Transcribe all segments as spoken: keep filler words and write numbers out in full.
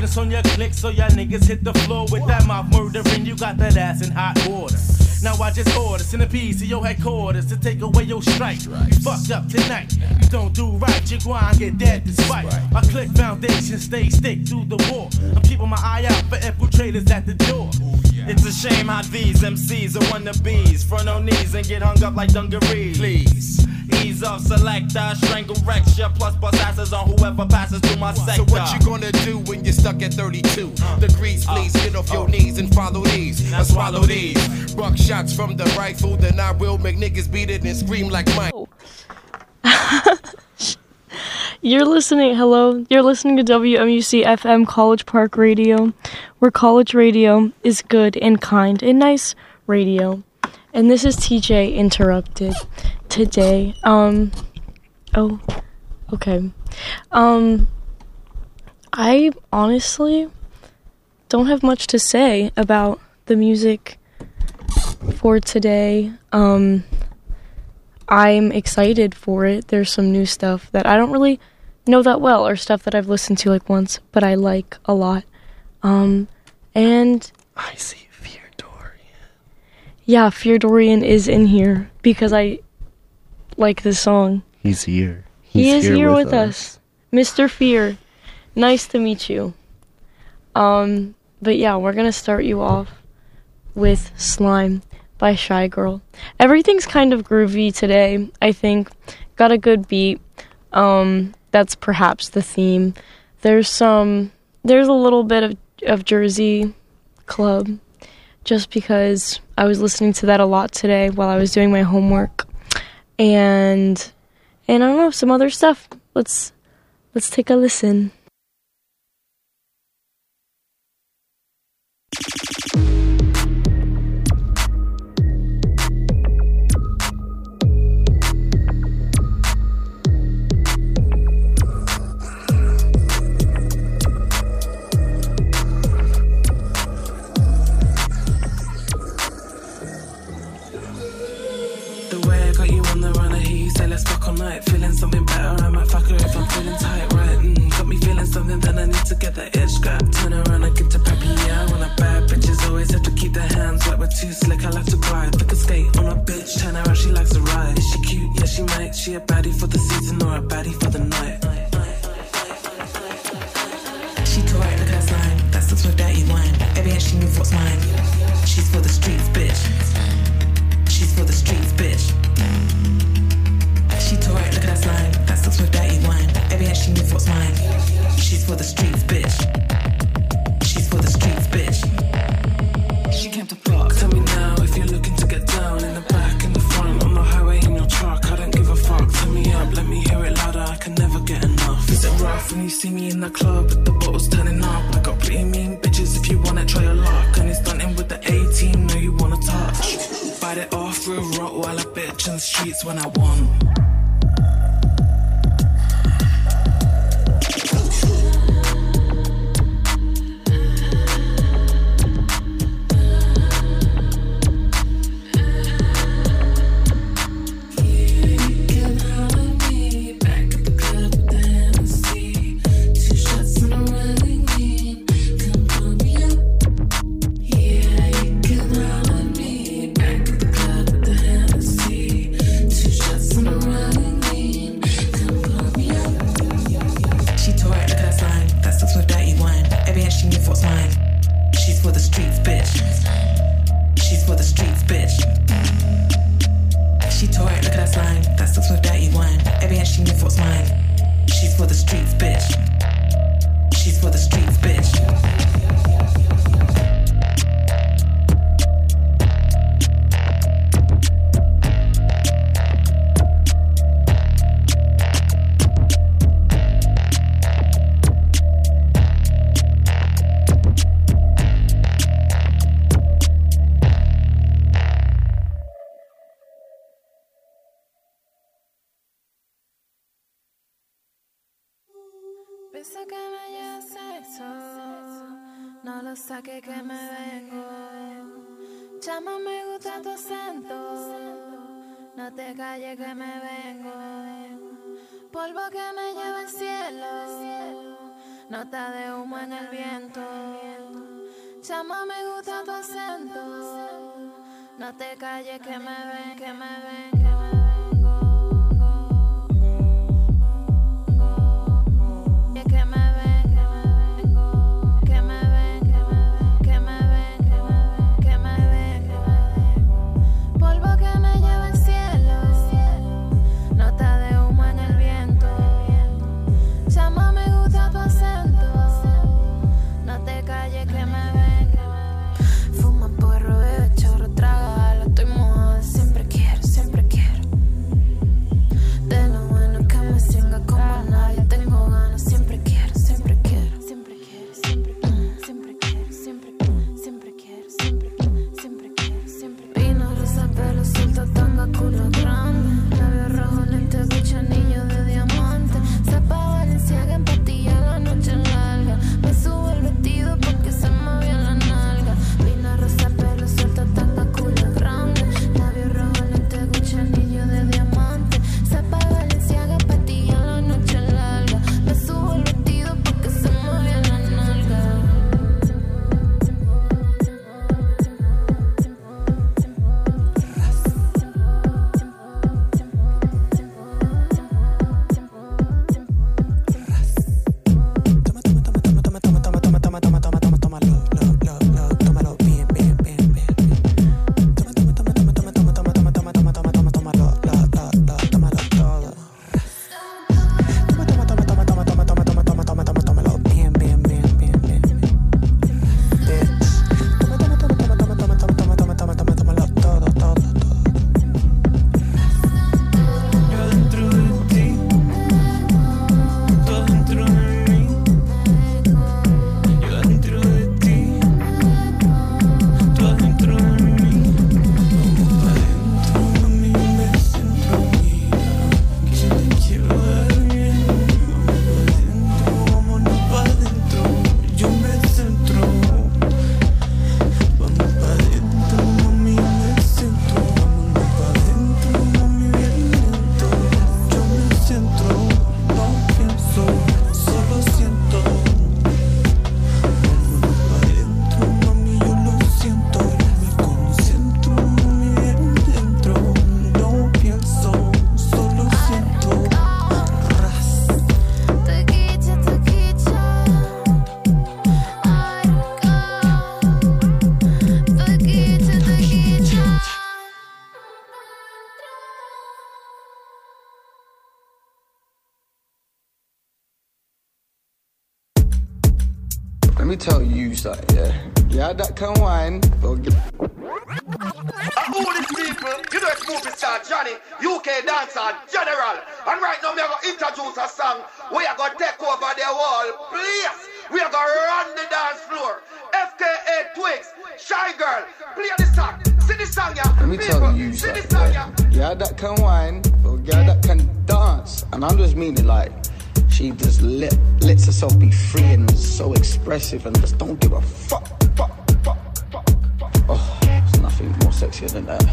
Confidence on your click, so y'all niggas hit the floor with that mouth murdering. You got that ass in hot water. Now I just order centipede to your headquarters to take away your strike. You fucked up tonight. You don't do right. You go and get dead despite. My click foundation stay stick through the war. I'm keeping my eye out for infiltrators at the door. It's a shame how these M Cs are wannabes. Front on knees and get hung up like dungarees. Please ease off, selector, strangle recture, plus bust asses on whoever passes through my sector. So what you gonna do when you're stuck at thirty-two uh, degrees? Please uh, get off uh, your knees and follow these. Now swallow these. Buck shots from the rifle, then I will make niggas beat it and scream like Mike. You're listening, hello, you're listening to W M U C F M College Park Radio, where college radio is good and kind and nice radio. And this is T J Interrupted today. Um, oh, okay. Um, I honestly don't have much to say about the music for today. Um, I'm excited for it. There's some new stuff that I don't really know that well, or stuff that I've listened to like once, but I like a lot. Um, and I see Fear Dorian. Yeah, Fear Dorian is in here because I like this song. He's here. He's he is here, here with, with us. us. Mister Fear, nice to meet you. Um, but yeah, we're gonna start you off with Slime by Shy Girl. Everything's kind of groovy today, I think. Got a good beat. Um, that's perhaps the theme. There's some, there's a little bit of, of Jersey Club, just because I was listening to that a lot today while I was doing my homework. And, and I don't know, some other stuff. Let's, let's take a listen. Feeling something better, I might fuck her if I'm feeling tight, right? Mm, got me feeling something, then I need to get that edge scrap. Turn around and get to preppy, yeah. When I bad bitches always have to keep their hands wet. We're too slick, I like to glide. Like a skate on a bitch, turn around, she likes to ride. Is she cute? Yeah, she might. She a baddie for the season or a baddie for the night. She too right, look at her slime. That sucks with dirty wine. Baby, and she move what's mine. She's for the streets, bitch. She's for the streets, bitch. She too right, look at that slime. That sucks with dirty wine. Baby, and she knows what's mine. She's for the streets, bitch. She's for the streets, bitch. She came to fuck. Tell me now if you're looking to get down. In the back, in the front, on the highway, in your truck. I don't give a fuck. Turn me up, let me hear it louder. I can never get enough. Is it rough when you see me in the club with the bottles turning up? I got pretty mean bitches. If you wanna try your luck, and it's stunting with the A-team. Know you wanna touch. Bite it off through a rock while I bitch in the streets when I want. Piensa que me lleva sexo, no lo saque que me vengo. Chama, me gusta tu acento, no te calles que me vengo. Polvo que me lleva al cielo, nota de humo en el viento. Chama, me gusta tu acento. No te calles que me ven, que me ven, que me ven. Que me ven, que me ven, que me ven, que me ven. Polvo que me lleva al cielo, nota de humo en el viento. Chama, me gusta tu acento. No te calles que me ven. Fuma porro, bebe chorro, traga, la estoy mojada. Siempre quiero, siempre quiero. De lo bueno que me siga como nadie. Tengo ganas, siempre quiero, siempre quiero. Siempre quiero, siempre quiero, siempre quiero, siempre quiero, siempre quiero, siempre quiero, siempre quiero, siempre quiero. Vino, rosa, pelo suelto, tanga, culo grande. Labio rojo, lente, Gucci, anillo de diamante. Zapa Valenciaga en patilla, la noche larga. Me subo el vestido porque se me vio la nalga. Vino, rosa, pelo suelto, tanga, culo grande. Labio rojo, lente, Gucci, anillo de diamante. Zapa Valenciaga en patilla, la noche larga. Me subo el vestido porque se me vio la nalga. Let me tell you something, yeah. Yeah, that can wine. Well, get... Who these people? You know it's movie star Johnny, U K dancer general. And right now we are going to introduce a song. We are going to take over the whole place. We are going to run the dance floor. F K A Twigs, Shy Girl, play this song. Sing this song, yeah. Let me people, tell you sing this something, song, yeah. Yeah, that can wine. Well, yeah, that can dance. And I'm just meaning like, she just let, lets herself be free and is so expressive and just don't give a fuck, fuck, fuck, fuck, fuck. Oh, there's nothing more sexier than that.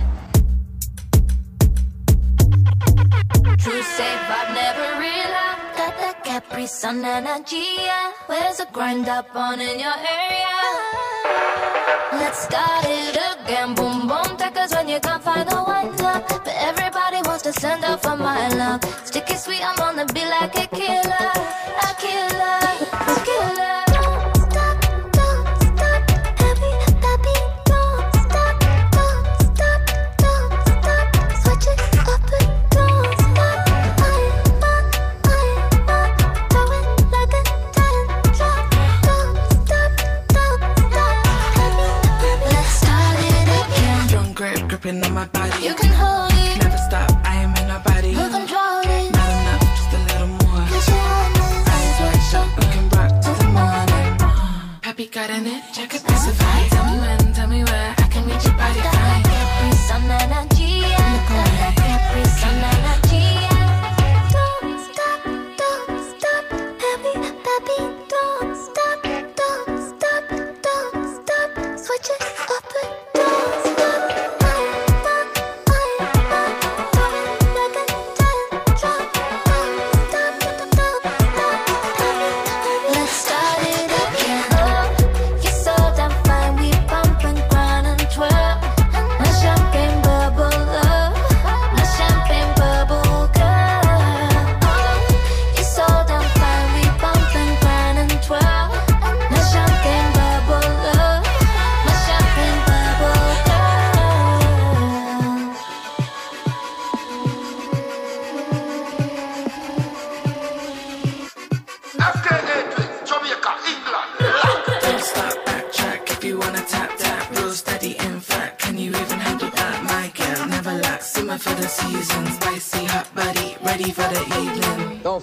True safe, I've never realized that the Capri Sun energy, yeah. Where's the grind up on in your area? Let's start it again, boom boom. Take us when you can't find the one love, but everybody wants to send up for my love. Sticky sweet, I'm on the beat like a killer, a killer, a killer. Don't stop, don't stop, heavy, baby, don't stop, don't stop, don't stop. Switch it up and don't stop. I am on, I am on, throw it like a giant drop. Don't stop, don't stop, heavy, baby. Let's start it again. Strong grip gripping on my body. You can hold it. Never stop, I am in my body. You control it. Not enough, just a little more. Cause you're on this. Eyes wide shut, we can rock till the morning. Happy got an itch, I could specify. Tell me when, tell me where, I can reach your body Got fine. that Capri Sun energy, yeah. Got that Capri Sun energy, yeah. Don't stop, don't stop, heavy, baby, don't stop, don't stop, don't stop. Switch it up and don't stop. I am on, I am on, throw it like a giant drop. Don't stop, don't stop, heavy, baby. Let's start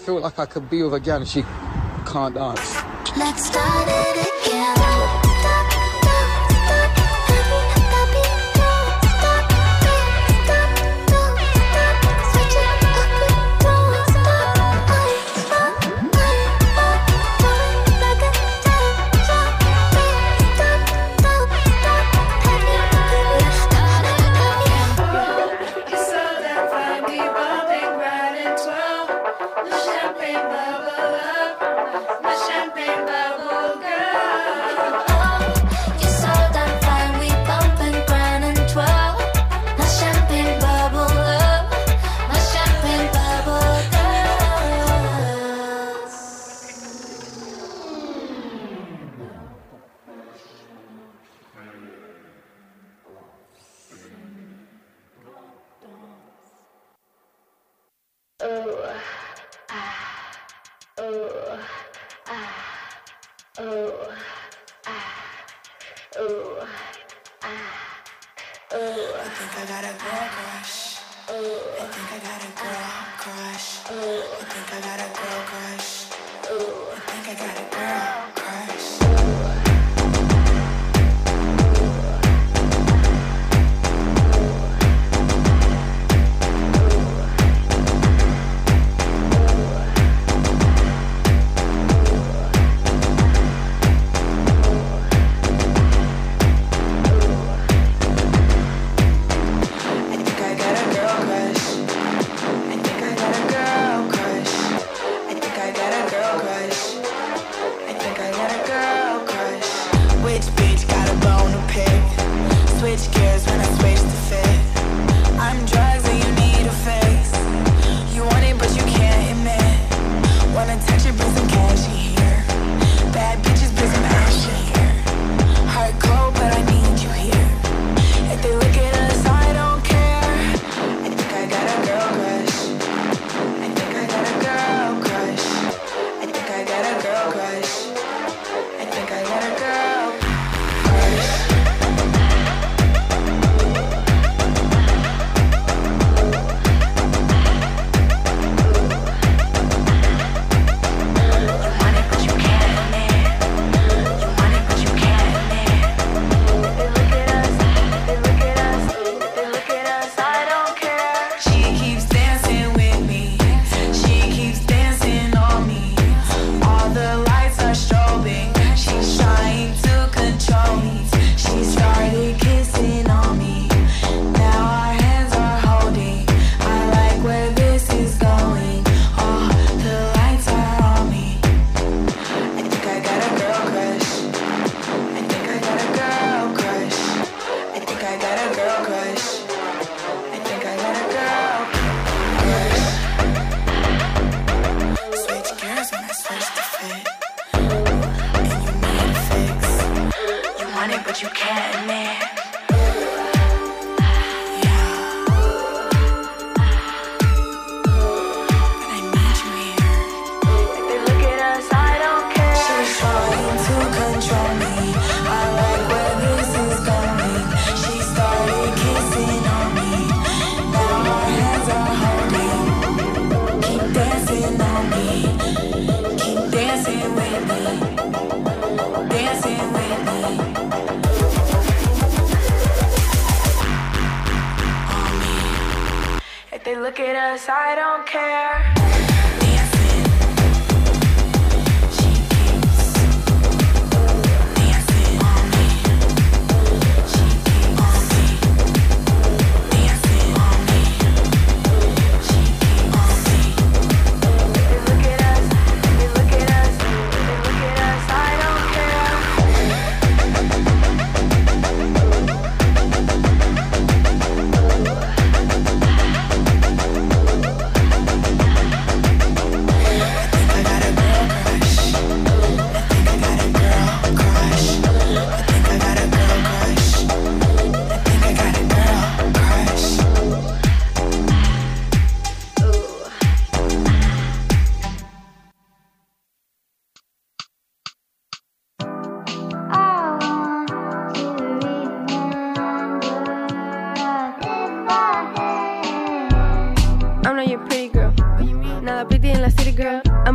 feel like I could be with a girl and she can't dance. Let's start it again.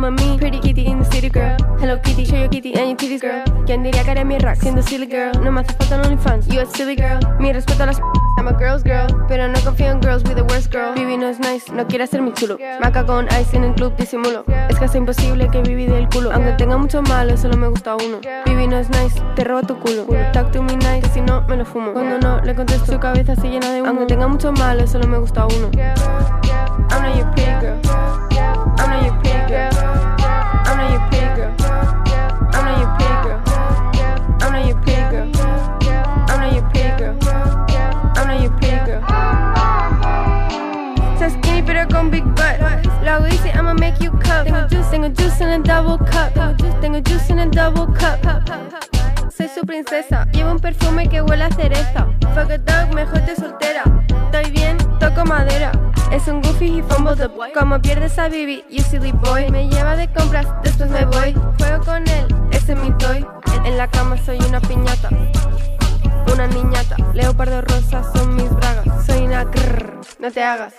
I'm a mean pretty kitty in the city, girl. Hello Kitty, show your kitty and your titties, girl. ¿Quién diría que haré mi rack siendo silly, girl? No me hace falta un OnlyFans, you a silly girl. Mi respeto a las p***, I'm a girl's girl, pero no confío en girls with the worst girl. Vivi no es nice, no quiere ser mi chulo. Maca con ice en el club, disimulo. Es casi imposible que Vivi del culo. Aunque tenga mucho malo, solo me gusta uno. Vivi no es nice, te robo tu culo. Talk to me nice, que si no, me lo fumo. Cuando no, le contesto, su cabeza se llena de humo. Aunque tenga mucho malo, solo me gusta uno. I'm not your pretty girl. I'm not your pretty girl. I'm not your pretty girl. I'm not your pretty girl. I'm not your pretty girl. I'm not your pretty girl. I'm not your pretty girl. So skinny pero con big butt. Lo hago easy, I'ma make you cup. Tengo juice, tengo juice in a double cup. Tengo juice, tengo juice in a double cup. Soy su princesa, llevo un perfume que huele a cereza. Fuck a dog, mejor te soltera. Estoy bien, toco madera. Es un goofy y fumble the boy. Como pierdes a Bibi, you silly boy. Me lleva de compras, después me voy. Juego con él, ese es mi toy. En la cama soy una piñata, una niñata. Leopardo rosa son mis bragas. Soy una grrr, no te hagas.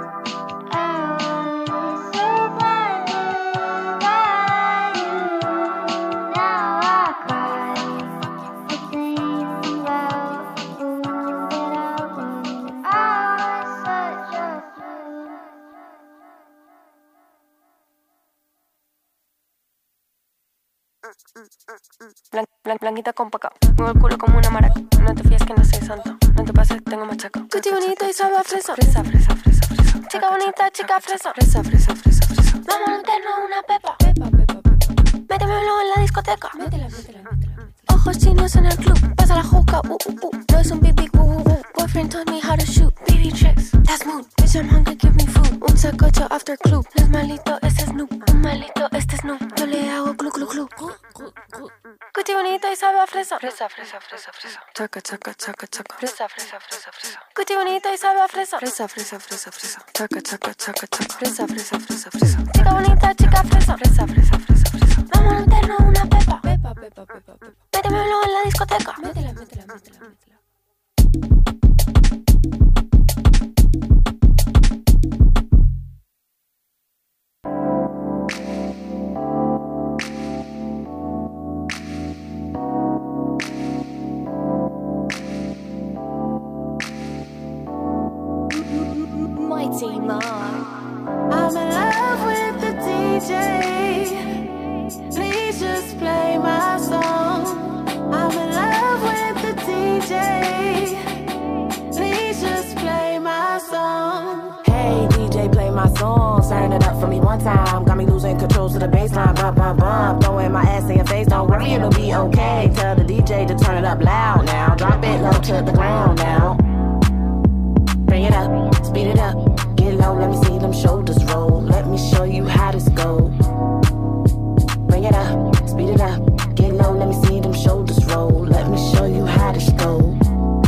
Blan, blan, blanquita con paca, muevo el culo como una maraca. No te fíes que no soy santo, no te pases que tengo machaca. Cuchi bonito y sabe a fresa. Fresa, fresa, fresa, fresa. Chica bonita, chica fresa. Fresa, fresa, fresa, fresa. Vamos a meternos una pepa. Pepa, pepa, pepa. Métemelo en la discoteca. Métela, métela, métela. Ojos chinos en el club, pasa la juca, uh, uh, uh. No es un big, big, uh, uh, uh. Boyfriend taught me how to shoot, baby tricks, that's mood. Bitch, I'm hungry, give me food. Un sacocho after club, no es malito, este es Snoop. Un malito, este es Snoop. Yo le hago glu, glu, glu. Cuchi bonito y sabe a fresa. Fresa, fresa, fresa, fresa. Chaca, chaca, chaca, chaca. Fresa, fresa, fresa, fresa. Cuchi bonito y sabe a fresa. Fresa, fresa, fresa, fresa. Chaca, chaca, chaca, chaca. Fresa, fresa, fresa, fresa. Chica bonita, chica fresa. Fresa, fresa, fresa, fresa. Vamos a meternos una pepa. Pepa, pepa, pepa, pepa. Métemelo en la discoteca. Métela, métela, métela, métela. Mighty Mom. I'm in love with the D J. Please just play my song. I'm in love with the D J. Please just play my song. Hey D J, play my song. Turn it up for me one time. Got me losing control to the baseline. Bump, bump, bump. Throwing my ass in your face. Don't worry, it'll be okay. Tell the D J to turn it up loud now. Drop it low to the ground now. Bring it up, speed it up. Get low, let me see them shoulders roll. Let me show you how this go. Bring it up, speed it up. Get low, let me see them shoulders roll. Let me show you how this go.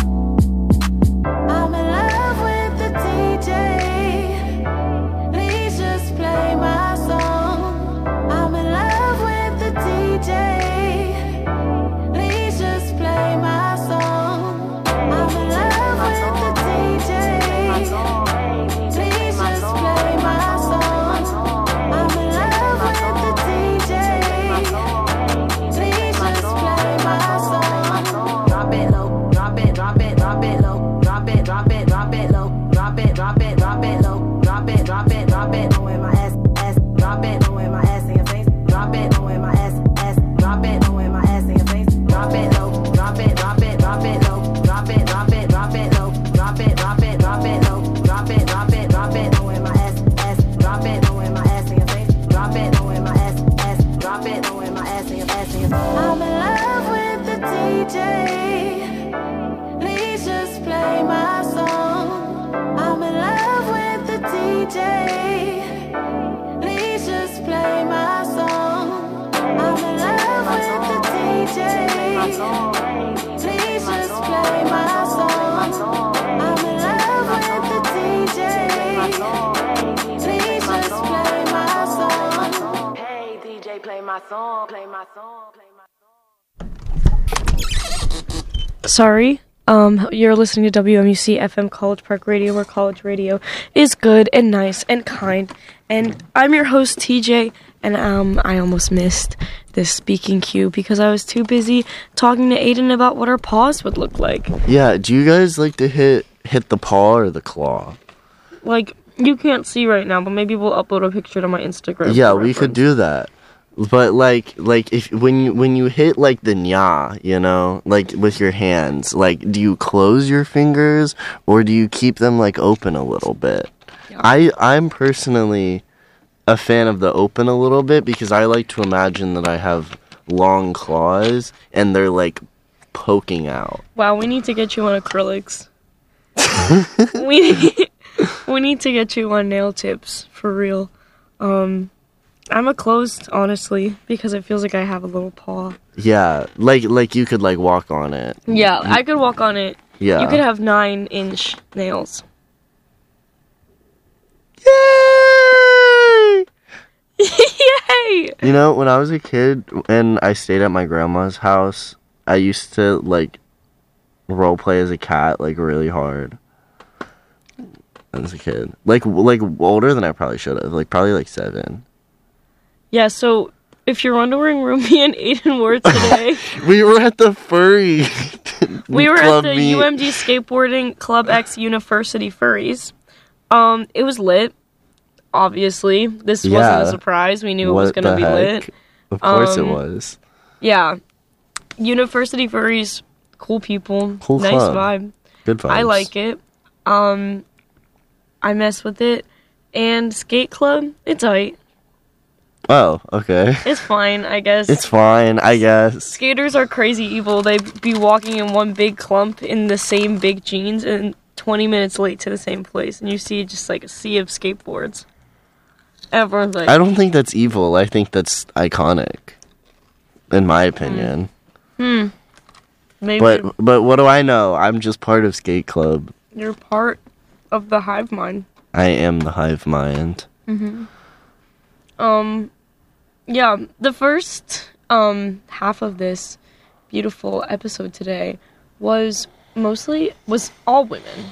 I'm in love with the D J. Please just play my song. I'm in love with the D J. Please just play my song. I'm in love with the D J. Please just play my song. I'm in love with the D J. Please just play my song. Drop it low, drop it, drop it, drop it low. Drop it, drop it, drop it low. Drop it, drop it, drop it low. Drop it, drop it, drop it low in my ass, ass. Drop it low in my ass in your face. Drop it low in my ass, ass. Drop it low in my ass in your face. Drop it low, drop it, drop it, drop it low. Drop it, drop it, drop it low. Drop it, drop it, drop it low. Drop it, drop it, drop it low in my ass, ass. Drop it low in my ass in your face. Drop it low in my ass, ass. Drop it low in my ass in your ass in your face. I'm in love with the D J. Please just play my song. I'm in love with the D J. Please just play my song. I'm in love with the D J. Please just play my song. I'm in love with the D J. Please just play my song. Hey D J, play my song, play my song, play my Sorry. Um, you're listening to W M U C F M College Park Radio, where college radio is good and nice and kind. And I'm your host, T J, and um, I almost missed this speaking cue because I was too busy talking to Aiden about what our paws would look like. Yeah, do you guys like to hit hit the paw or the claw? Like, you can't see right now, but maybe we'll upload a picture to my Instagram. Yeah, we could do that. But like, like if when you when you hit like the nya, you know, like with your hands, like do you close your fingers or do you keep them like open a little bit? Yeah. I I'm personally a fan of the open a little bit because I like to imagine that I have long claws and they're like poking out. Wow, we need to get you on acrylics. we need, we need to get you on nail tips for real. Um. I'm a closed, honestly, because it feels like I have a little paw. Yeah, like like you could like walk on it. Yeah, I could walk on it. Yeah. You could have nine inch nails. Yay! Yay! You know, when I was a kid and I stayed at my grandma's house, I used to like role play as a cat like really hard. As a kid. Like like older than I probably should have. Like probably like seven. Yeah, so if you're wondering where me and Aiden were today... we were at the furry We were club at the meet. U M D Skateboarding Club X University Furries. Um, it was lit, obviously. This Yeah. wasn't a surprise. We knew it What was going to the be heck? lit. Of course Um, it was. Yeah. University Furries, cool people. Cool nice club. vibe. Good vibes. I like it. Um, I mess with it. And Skate Club, it's alright. Oh, okay. It's fine, I guess. It's fine, I guess. Skaters are crazy evil. They be walking in one big clump in the same big jeans and twenty minutes late to the same place. And you see just like a sea of skateboards. Everyone's like... I don't think that's evil. I think that's iconic. In my opinion. Hmm. Maybe But but what do I know? I'm just part of Skate Club. you're part of the hive mind. I am the hive mind. Mm-hmm. Um, yeah, the first um half of this beautiful episode today was mostly was all women.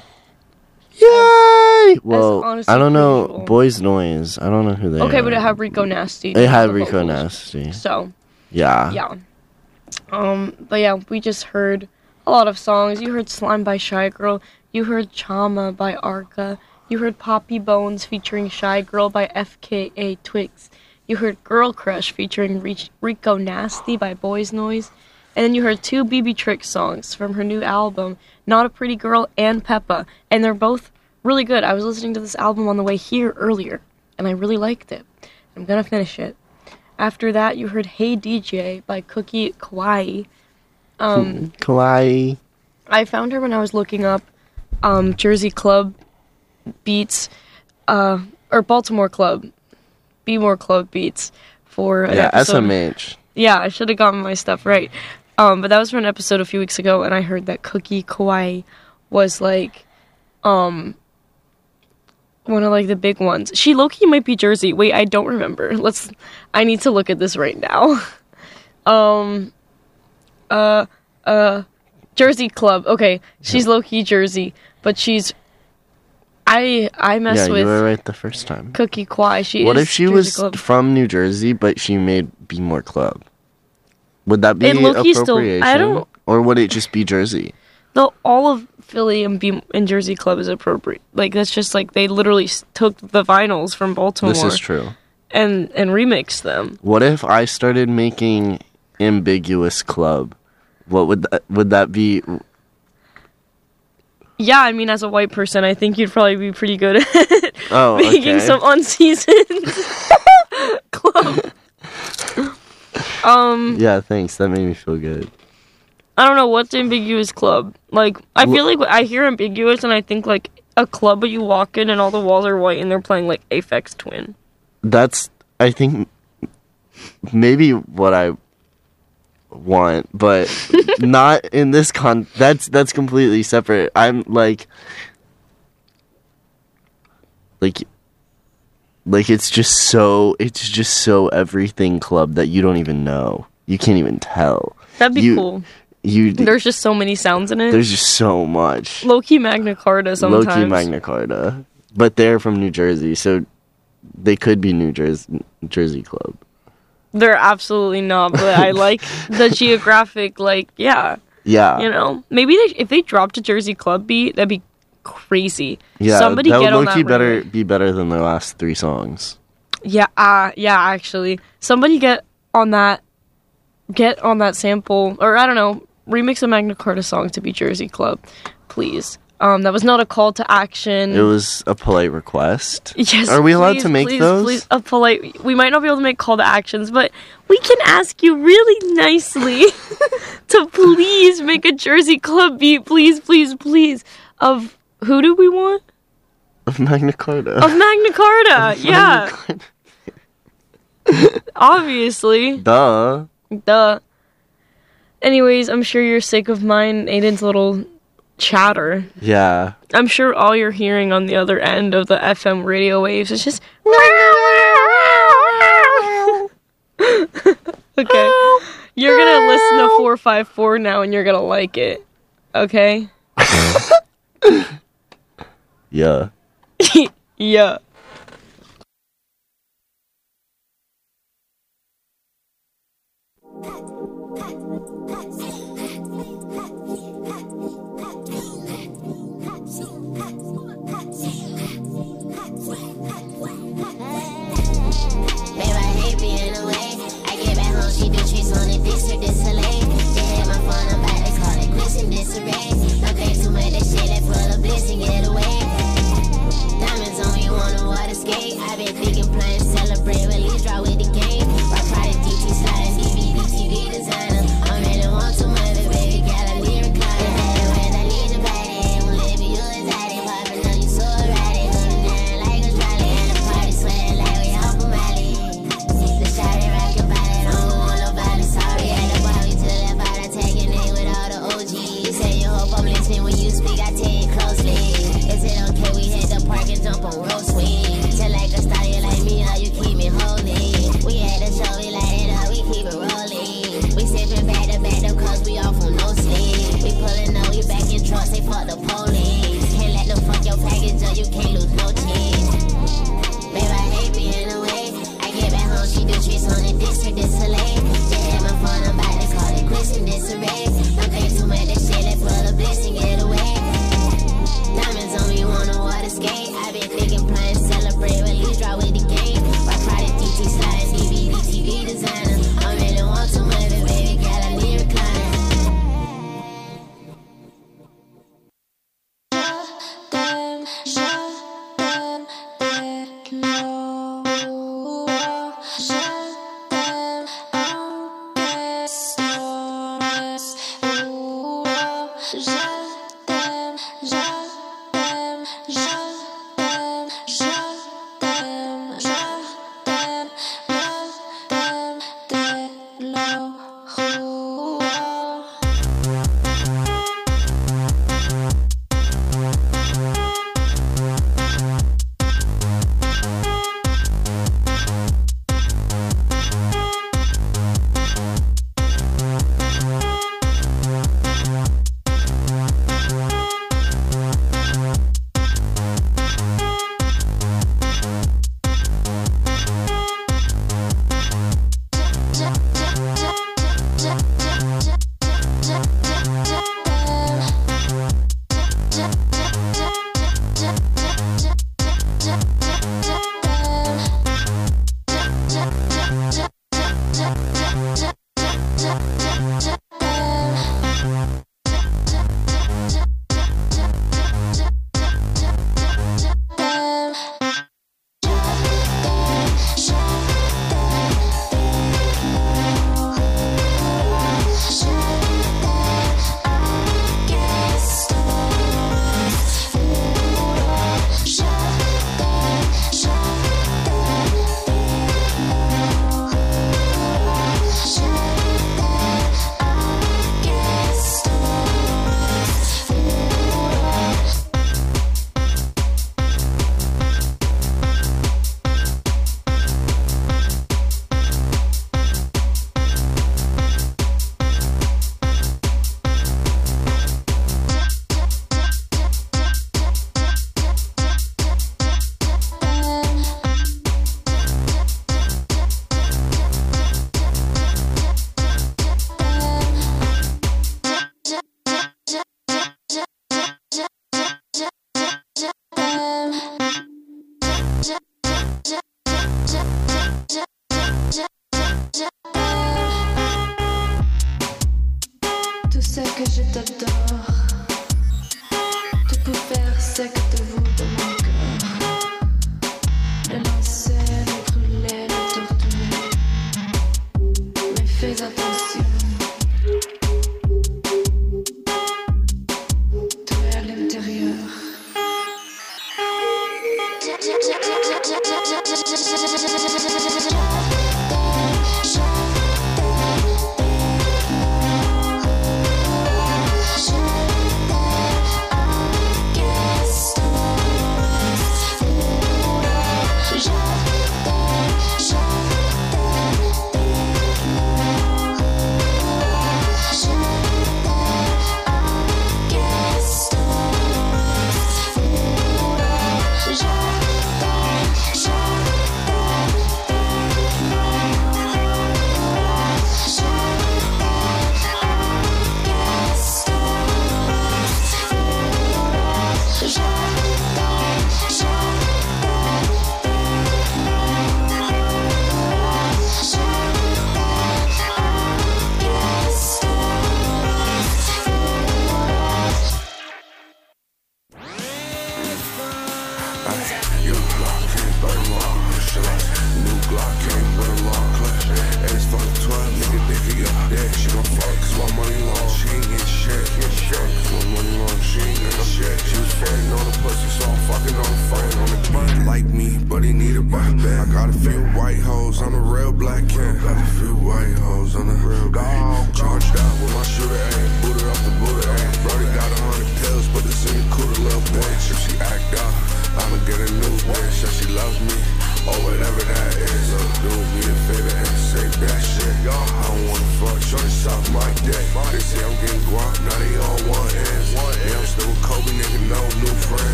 Yay! Well, honestly I don't know. usual. Boys Noise. I don't know who they are. Okay, but it had Rico Nasty. It had the Rico vocals. Nasty. So Yeah. yeah. Um, but yeah, we just heard a lot of songs. You heard Slime by Shy Girl. You heard Chama by Arca. You heard Poppy Bones featuring Shy Girl by F K A Twigs. You heard Girl Crush featuring Rico Nasty by Boys Noise. And then you heard two B B Trick songs from her new album, Not a Pretty Girl and Peppa. And they're both really good. I was listening to this album on the way here earlier, and I really liked it. I'm gonna finish it. After that, you heard Hey D J by Cookie Kawaii. Um, Kawaii. I found her when I was looking up um, Jersey Club beats, uh, or Baltimore Club, Be More Club beats for an Yeah, episode. S M H. Yeah, I should have gotten my stuff right. Um, but that was for an episode a few weeks ago, and I heard that Cookie Kawaii was like, um, one of like the big ones. She low-key might be Jersey. Wait, I don't remember. Let's. I need to look at this right now. um, uh, uh, Jersey Club. Okay, she's low-key Jersey, but she's. I I mess Yeah, with. you were right the first time. Cookie Kawaii. She What is if she Jersey was Club. from New Jersey, but she made Be More Club? Would that be And low-key still- appropriation? I don't- Or would it just be Jersey? The all of Philly and Be and Jersey Club is appropriate. Like that's just like they literally s- took the vinyls from Baltimore. This is true. And and remixed them. What if I started making Ambiguous Club? What would that, would that be? Yeah, I mean, as a white person, I think you'd probably be pretty good at Oh, making okay. some unseasoned club. um, Yeah, thanks. That made me feel good. I don't know what's Ambiguous Club. Like, I feel like I hear Ambiguous and I think like a club, but you walk in and all the walls are white and they're playing like Aphex Twin. That's, I think, maybe what I want, but not in this con. That's that's completely separate. I'm like, like, like it's just so it's just so everything club that you don't even know. You can't even tell. That'd be You- cool. You There's just so many sounds in it. there's just so much. Low-key Magna Carta sometimes. Low-key Magna Carta. But they're from New Jersey, so they could be New Jersey Jersey Club. They're absolutely not, but I like the geographic, like, yeah. Yeah. You know? Maybe they, if they dropped a Jersey Club beat, that'd be crazy. Yeah, Somebody that get would on low-key that better, remix. be better than their last three songs. Yeah, uh, yeah, actually. Somebody get on that, get on that sample, or I don't know, remix a Magna Carta song to be Jersey Club, please. Um, that was not a call to action. It was a polite request. Yes. Are we allowed please, to make please, those? Please, a polite. We might not be able to make call to actions, but we can ask you really nicely to please make a Jersey Club beat, please, please, please. Of who do we want? Of Magna Carta. Of Magna Carta. Of Yeah. Magna Carta. Obviously. Duh. Duh. Anyways, I'm sure you're sick of mine, Aiden's little chatter. Yeah. I'm sure all you're hearing on the other end of the F M radio waves is just okay. You're gonna listen to four five four now and you're gonna like it. Okay? Yeah. Yeah. Tu sais que je t'adore. Tu peux faire ce que tu veux de mon cœur. Le lancer, le brûler, le torturer. Mais fais attention. Tu es à l'intérieur.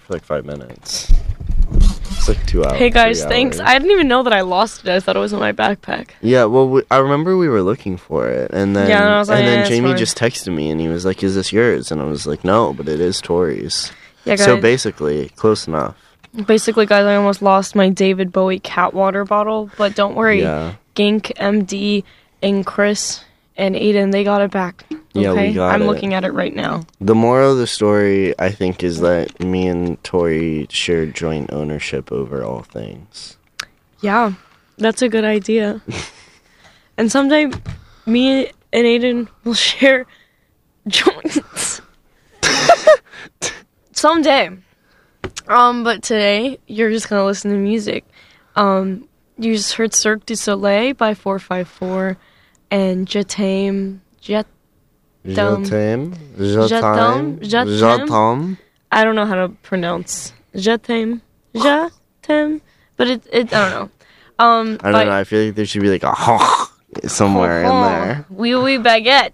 for like five minutes. It's like two hours. Hey guys, three thanks. hours. I didn't even know that I lost it. I thought it was in my backpack. Yeah, well, we, I remember we were looking for it, and then Yeah, and I was like, and "Eh, then it's Jamie fine." just texted me, and he was like, "Is this yours?" And I was like, "No, but it is Tori's." Yeah, So guys. basically, close enough. Basically, guys, I almost lost my David Bowie cat water bottle, but don't worry. Yeah. Gink, M D, and Chris and Aiden, they got it back. Okay? Yeah, we got I'm it. looking at it right now. The moral of the story, I think, is that me and Tori shared joint ownership over all things. Yeah, that's a good idea. And someday, me and Aiden will share joints. Someday. Um, but today, you're just gonna listen to music. Um, you just heard Cirque du Soleil by four five four and Jetem, Jet, Dum. Jetem, Jetem, Jetem, Jetem. Jetem. I don't know how to pronounce Jetem, Jetem, but it, it, I don't know. Um, I don't know. I feel like there should be like a honk somewhere in there. Wee wee baguette.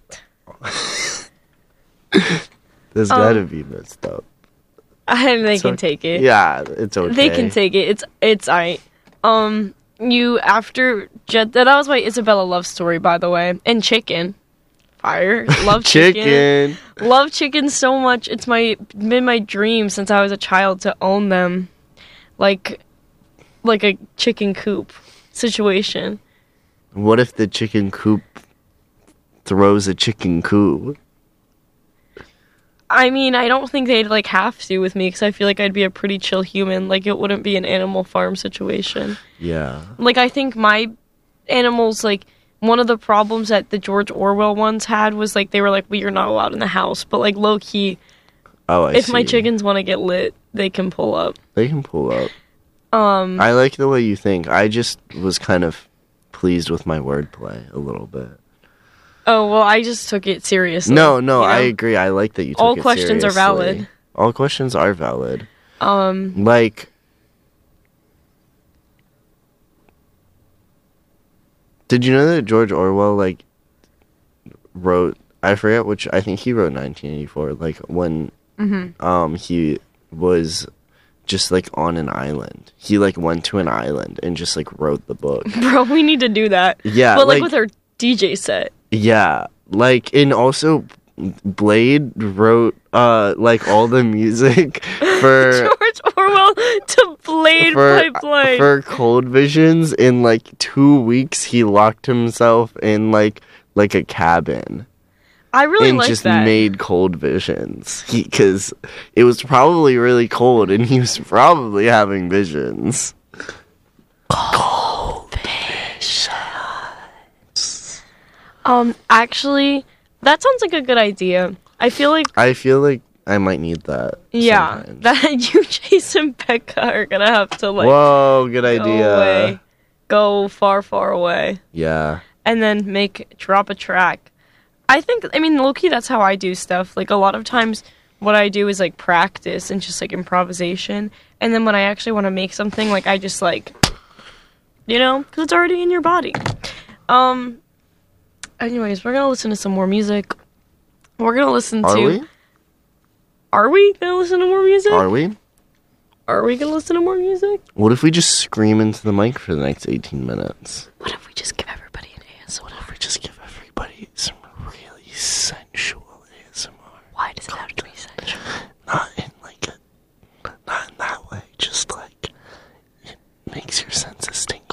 There's Um, gotta be messed up. And they It's can okay. take it. Yeah, it's okay. They can take it. It's it's alright. Um, you after Jet. That was my Isabella love story, by the way. And chicken, fire. Love chicken. Chicken. Love chicken so much. It's my been my dream since I was a child to own them, like, like a chicken coop situation. What if the chicken coop throws a chicken coop? I mean, I don't think they'd like have to with me because I feel like I'd be a pretty chill human. Like it wouldn't be an Animal Farm situation. Yeah. Like I think my animals, like one of the problems that the George Orwell ones had was like they were like, well, you're not allowed in the house. But like low key, Oh, I if see. my chickens want to get lit, they can pull up. They can pull up. Um, I like the way you think. I just was kind of pleased with my wordplay a little bit. oh well, I just took it seriously. No, no, you know? I agree. I like that you took All it questions are seriously. valid. All questions are valid. Um, Like, did you know that George Orwell, like, wrote, I forget which, I think he wrote nineteen eighty-four, like, when, Mhm. um, he was just, like, on an island. He, like, went to an island and just, like, wrote the book. bro, we need to do that. Yeah, but like, like- with our D J set. Yeah, like, and also Blade wrote, uh, like, all the music for George Orwell to Blade for, by Blade. for Cold Visions. In, like, two weeks, he locked himself in, like, like a cabin. I really and like just that. made Cold Visions. Because it was probably really cold, and he was probably having visions. Cold visions. Um, actually, that sounds like a good idea. I feel like, I feel like I might need that. yeah, sometimes. that you, Jason, and Becca are gonna have to like Whoa, good go idea. away, go far, far away, Yeah. and then make drop a track. I think, I mean, low-key, that's how I do stuff. Like, a lot of times, what I do is, like, practice and just, like, improvisation. And then when I actually want to make something, like, I just, like, you know, because it's already in your body. Um, anyways, we're going to listen to some more music. We're going to listen Are to... we? Are we going to listen to more music? Are we? Are we going to listen to more music? What if we just scream into the mic for the next eighteen minutes? What if we just give everybody an A S M R? What if we just give everybody some really sensual A S M R? Why does it have to be sensual? Not in like a, not in that way. Just like it makes your senses tingle.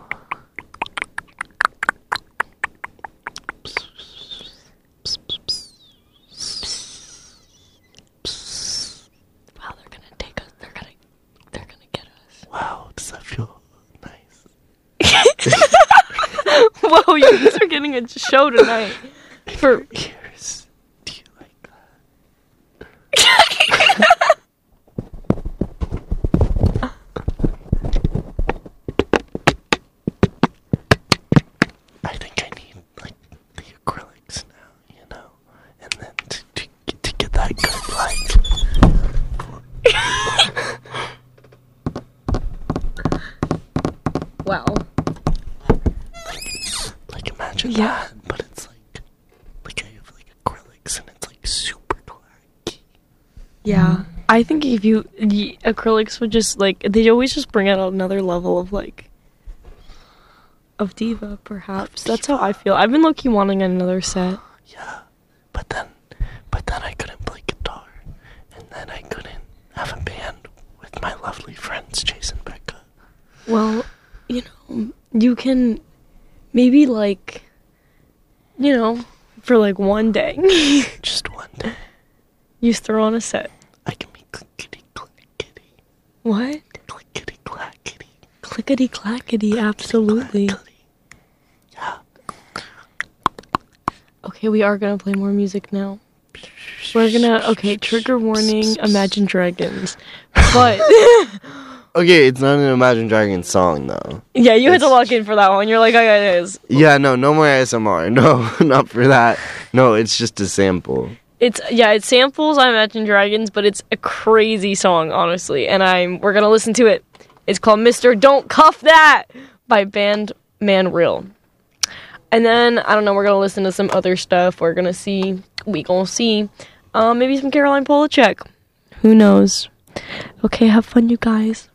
Wow, they're gonna take us. They're gonna, they're gonna get us. Wow, does that feel nice? Whoa, you guys are getting a show tonight. For Ears. Do you like that? I think I need like the acrylics now, you know, and then to to, to get that good like. wow. Like imagine Yeah. that, but it's like like I have like acrylics and it's like super clacky. Yeah. I think if you the acrylics would just like they always just bring out another level of like of diva, perhaps. Of That's diva. How I feel. I've been low-key wanting another set. Yeah, but then, but then I couldn't play guitar, and then I couldn't have a band with my lovely friends, Jason Becca. Well, you know, you can maybe like, you know, for like one day. Just one day. You throw on a set. I can be clickety clackety. What? Clickety clackety. Clickety clackety, absolutely. Yeah. Okay, we are gonna play more music now. We're gonna, okay, trigger warning, Imagine Dragons. But... Okay, it's not an Imagine Dragons song, though. Yeah, you it's... had to lock in for that one. You're like, I got this. Yeah, no, no more A S M R. No, not for that. No, it's just a sample. It's, yeah, it samples I Imagine Dragons, but it's a crazy song, honestly. And I'm, we're gonna listen to it. It's called Mister Don't Cuff That by Band Man Real. And then, I don't know, we're gonna listen to some other stuff. We're gonna see, we gonna see, um, maybe some Caroline Polachek. Who knows? Okay, have fun, you guys.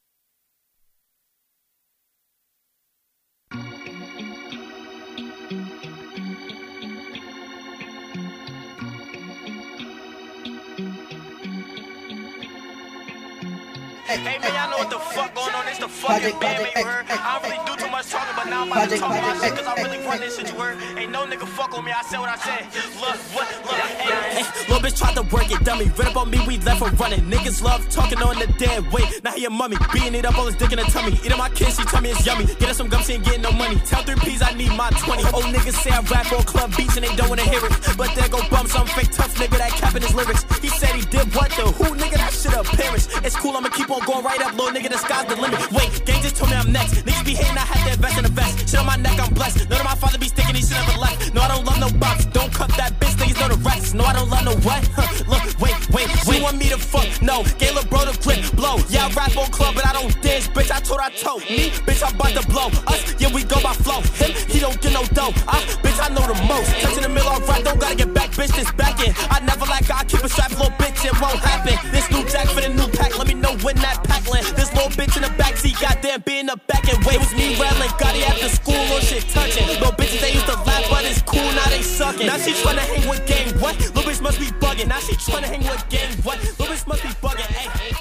Hey man, y'all know what the fuck going on? It's the fucking band, man, you heard? I don't really do too much talking, but now I'm about to talk about shit, cause I really run this shit, you heard? Ain't no nigga fuck on me, I said what I said. Look, what, look, hey, hey. Little bitch tried to work it, dummy. Read up on me, we left her running. Niggas love talking on the dead weight. Now he a mummy, beating it up on his dick in the tummy. Eating my kids, she tell me it's yummy. Get us some gum, she ain't getting no money. Tell three P's I need my twenty. Old niggas say I rap on club beats and they don't wanna hear it. But there go bum, some fake tough nigga that capping his lyrics. He said he did what the who, nigga, that shit appearance. It's cool, I'ma keep on going right up, little nigga, the sky's the limit. Wait, gang just told me I'm next. Niggas be hating, I had to invest in the vest. Shit on my neck, I'm blessed. None of my father be sticking, he shit never left. No, I don't love no box. Don't cut that bitch, niggas know the rest. No, I don't love no what? Huh, look, wait, wait, wait. You want me to fuck? No, Gayla bro the clip, blow. Yeah, I rap on club, but I don't dance, bitch. I told I told. Me, bitch, I'm about to blow. Us, yeah, we go by flow. Him, he don't get no dough. I, bitch, I know the most. Touching the middle, right, don't gotta get back, bitch, this back in. I never like I keep a strap, little bitch, it won't happen. This new jack for the new pack, let me know when that pack land. This little bitch in the backseat, goddamn, be in the back and wait. It was me rattling, got it after school, little shit touching. Little bitches, they used to laugh, but it's cool, now they sucking. Now she tryna hang with gang, what? Little bitch must be bugging. Now she tryna hang with gang, what? Little bitch must be bugging, ayy.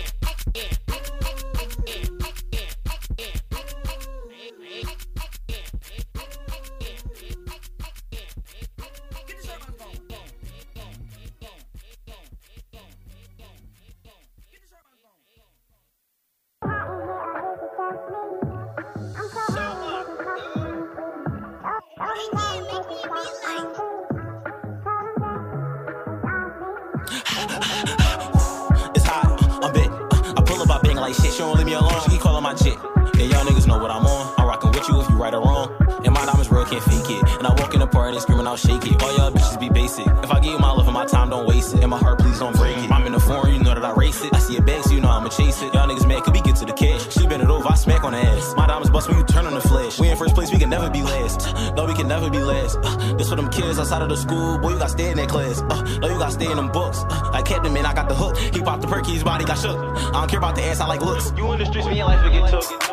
It's hot, I'm big. I pull up, I bang like shit. She don't leave me alone. She keep calling my chick. Yeah, y'all niggas know what I'm on. I'm rocking with you if you right or wrong. And my diamonds real, can't fake it. And I walk in the party screaming, I'll shake it. All y'all bitches be basic. If I give you my love and my time, don't waste it. And my heart, please don't break it. I'm in the foreign, you know that I race it. I see a bag, so you know I'ma chase it. Y'all niggas mad, could we get to the cash? She bend it over, I smack on the ass. My diamonds bust when you turn on the flash. We in first place, we can never be last. No, we can never be last. Uh, this for them kids outside of the school. Boy, you gotta stay in that class. Uh, no, you gotta stay in them books. Uh, like Captain, man, I got the hook. He popped the perky, his body got shook. I don't care about the ass, I like looks. You in the streets, me and life will get took.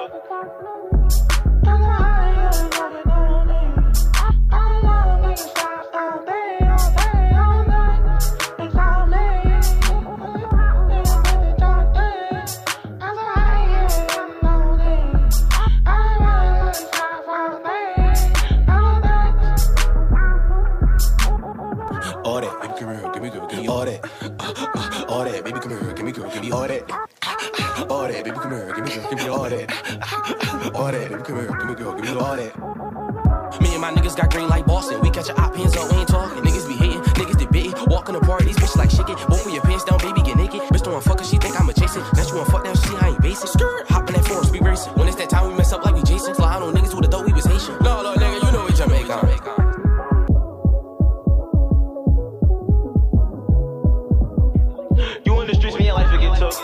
All that, baby, come here, give me, give me all that. Uh, uh, all that, baby, come here, give me, give me all that. All that, baby, come here, give me, give me all that. All that, baby, come here, give me, give me all that. Me and my niggas got green like Boston. We catch your op hands up, we ain't talking. Niggas be hating, niggas debating. Walking apart, these bitches like shaking. Both of your pants down, baby, get naked. Bitch don't wanna fuck her, she think I'm a Jason. Now she wanna fuck down, she see I ain't basic. Skirt, hop in that forest, we racing. When it's that time, we mess up like we Jason. Slide on niggas who thought we was Haitian. No, no, nigga, you know we Jamaican. You in the streets, me and life will get took.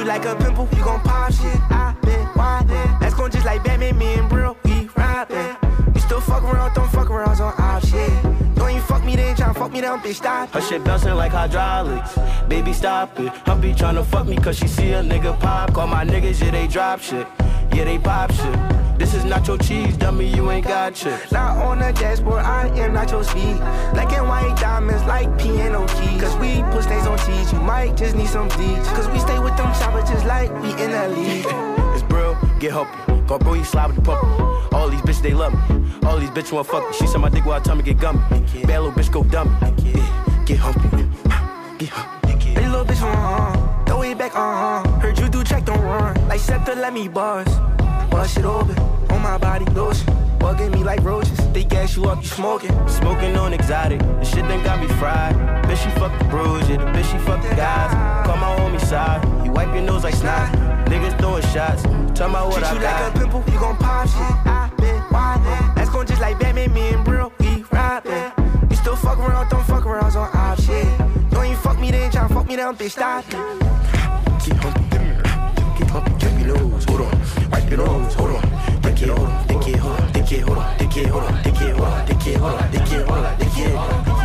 like a pimple, you gon' pop shit. I been wildin'. Let's go just like Batman, me and bro, we robbin'. You still fuck around, don't fuck around on our shit. You ain't fuck me, then tryna fuck me down, bitch, stop. Her shit bouncing like hydraulics. Baby, stop it. Her be tryna fuck me cause she see a nigga pop. Call my niggas, yeah, they drop shit. Yeah, they pop shit. This is not your cheese, dummy, you ain't got shit. Not on the dashboard, I am not your speed. Black and white diamonds like piano keys. Cause we put stains on tees, you might just need some D's. Cause we stay with them choppers just like we in the league. It's bro, get help. Go bro, you slide with the puppy. All these bitches, they love me. All these bitches want fuck me. She said my dick while I tell me get gummy. Bad little bitch go dummy. Yeah, get humpy. Get humpy. Hey little bitch, uh-huh. Throw it back, uh-huh. Heard you do track, don't run. Like Scepter, let me buzz. Bust it open, on my body lotion. Bugging me like roaches, they gas you up, you smoking. Smoking on exotic, the shit done got me fried. Bitch, she fuck the bros, yeah, the bitch, she fuck the guys. Call my homie side, you wipe your nose like snot. Niggas throwing shots, tell me what Treat I you got. like a pimple, you gon' pop shit. I been wildin'. Let's go just like Batman, me and bro, we robbin'. You still fuck around, don't fuck around on our shit. You ain't fuck me, then tryna fuck me down, bitch, stop it. Keep humping, keep humping, keep me nose, hold on. Wipe your nose, hold on. Dick it, hold on, dick it, hold on, dick it, hold on, dick it, hold on, dick it, hold on, dick it, hold on, dick it, hold on, dick it, hold on.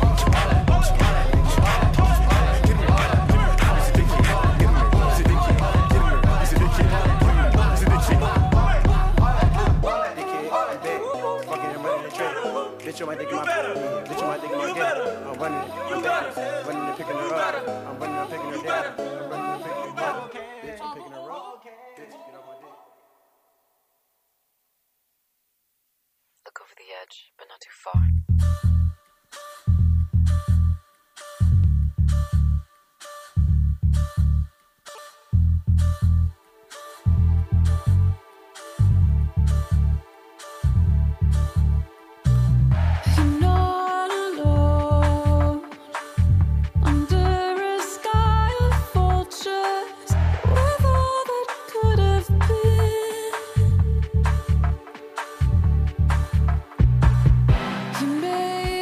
Bitch, you might think my bitch, you might think my game. I'm running it, I'm running, running and picking her up. I'm running and picking her down. I'm running and picking her up. Bitch, I'm picking her up. Bitch, get off my dick. Look over the edge, but not too far. You made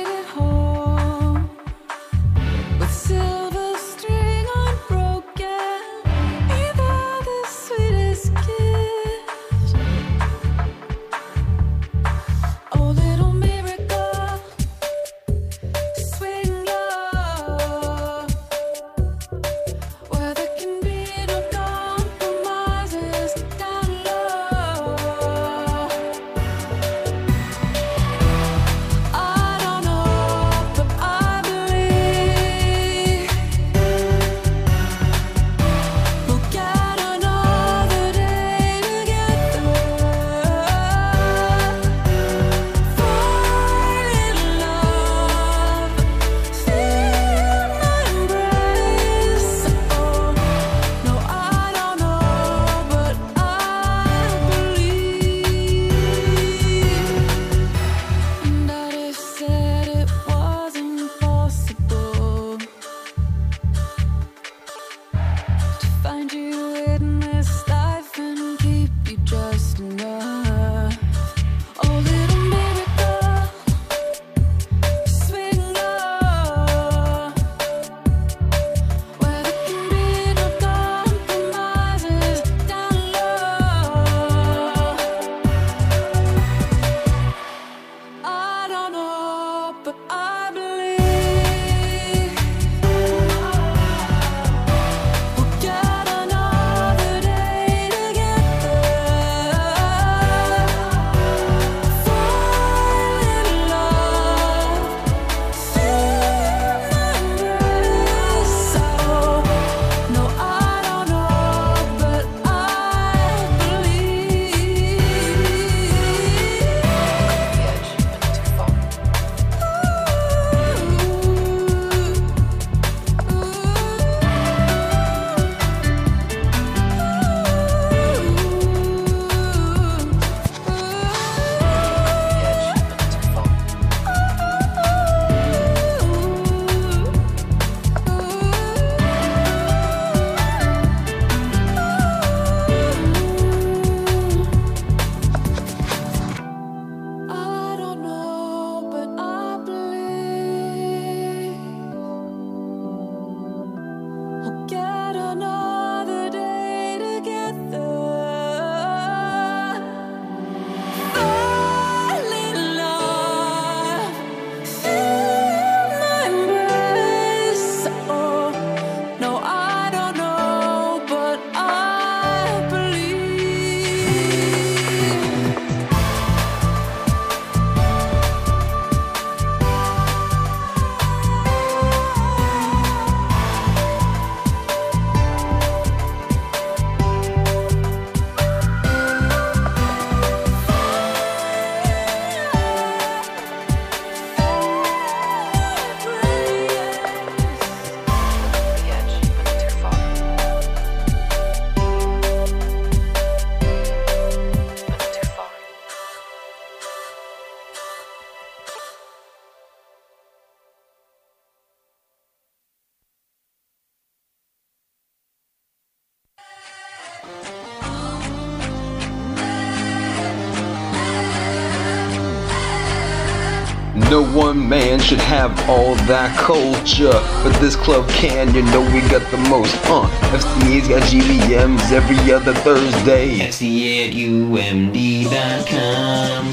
No one man should have all that culture, but this club can, you know we got the most. Uh, F C A's got G V Ms every other Thursday. F C A at U M D dot com.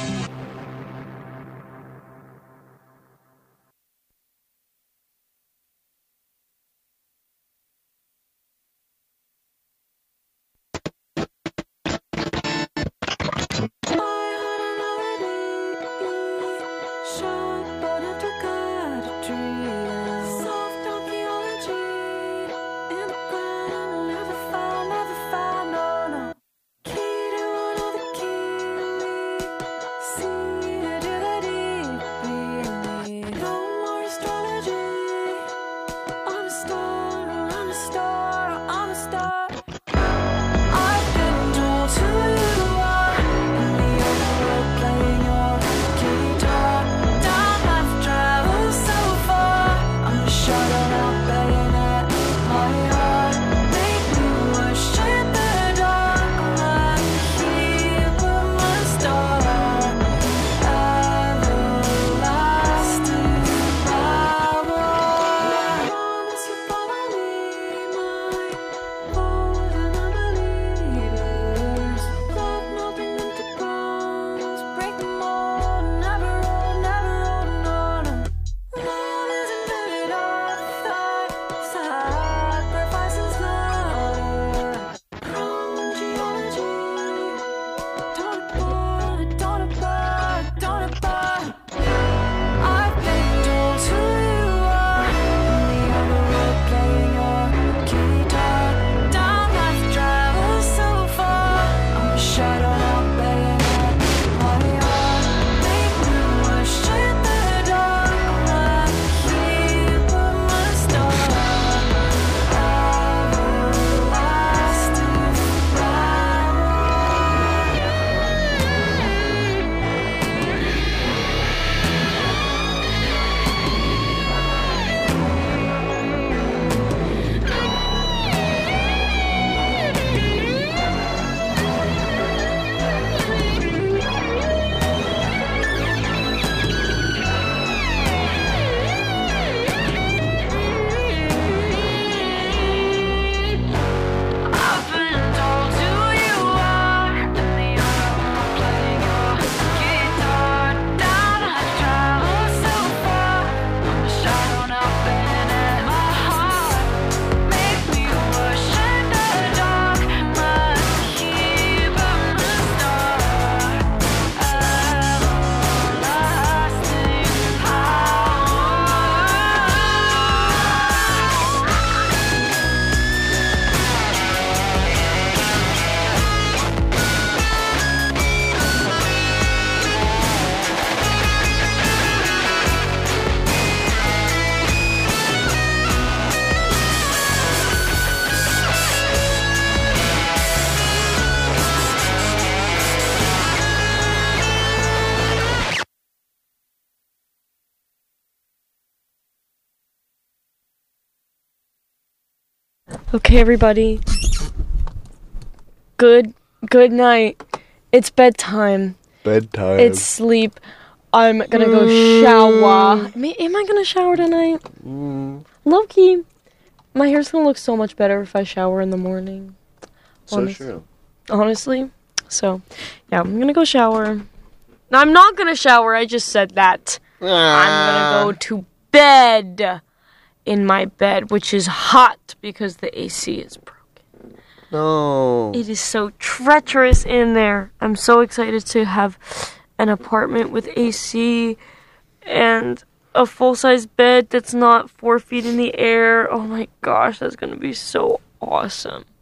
Okay, everybody. Good good night. It's bedtime. Bedtime. It's sleep. I'm gonna go shower. Am I, am I gonna shower tonight? Mm. Low-key, my hair's gonna look so much better if I shower in the morning. So Honest- true. Honestly. So, yeah, I'm gonna go shower. No, I'm not gonna shower. I just said that. I'm gonna go to bed in my bed, which is hot because the A C is broken. No. It is so treacherous in there. I'm so excited to have an apartment with A C and a full-size bed that's not four feet in the air. Oh my gosh, that's gonna be so awesome.